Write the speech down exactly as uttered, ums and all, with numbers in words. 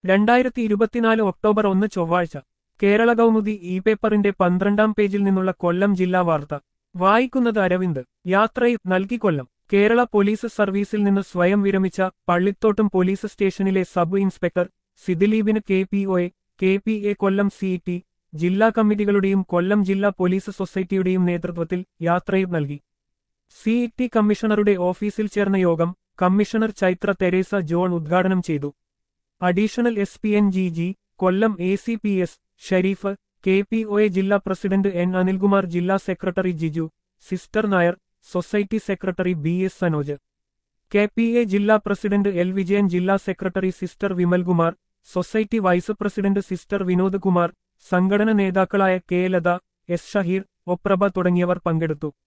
രണ്ടായിരത്തി ഇരുപത്തിനാല് ഒക്ടോബർ ഒന്ന് ചൊവ്വാഴ്ച കേരള കൗമുദി ഇ പേപ്പറിന്റെ പന്ത്രണ്ടാം പേജിൽ നിന്നുള്ള കൊല്ലം ജില്ലാ വാർത്ത വായിക്കുന്നത് അരവിന്ദ്. യാത്രയിൽ നൽകി കൊല്ലം. കേരള പോലീസ് സർവീസിൽ നിന്ന് സ്വയം വിരമിച്ച പള്ളിത്തോട്ടം പോലീസ് സ്റ്റേഷനിലെ സബ് ഇൻസ്പെക്ടർ സിദിലീപിന് K P O A, K P A Kollam city, ജില്ലാ കമ്മിറ്റികളുടെയും കൊല്ലം ജില്ലാ പോലീസ് സൊസൈറ്റിയുടെയും നേതൃത്വത്തിൽ യാത്രയിൽ നൽകി. സി ടി കമ്മീഷണറുടെ ഓഫീസിൽ ചേർന്ന യോഗം കമ്മീഷണർ ചൈത്ര തെരേസ ജോൺ ഉദ്ഘാടനം ചെയ്തു. Additional S P N G G, Kollam A C P S Sharif, K P O A ജില്ലാ പ്രസിഡന്റ് എൻ അനിൽകുമാർ, ജില്ലാ secretary Jiju sister Nair, society secretary B S Sanoj, K P A ജില്ലാ പ്രസിഡന്റ് എൽ വിജയൻ, ജില്ലാ secretary sister Vimalkumar, society vice president sister Vinod Kumar, സംഘടന നേതാക്കളായ K Latha, S Shaheer, ഒപ്രഭ തുടങ്ങിയവർ പങ്കെടുത്തു.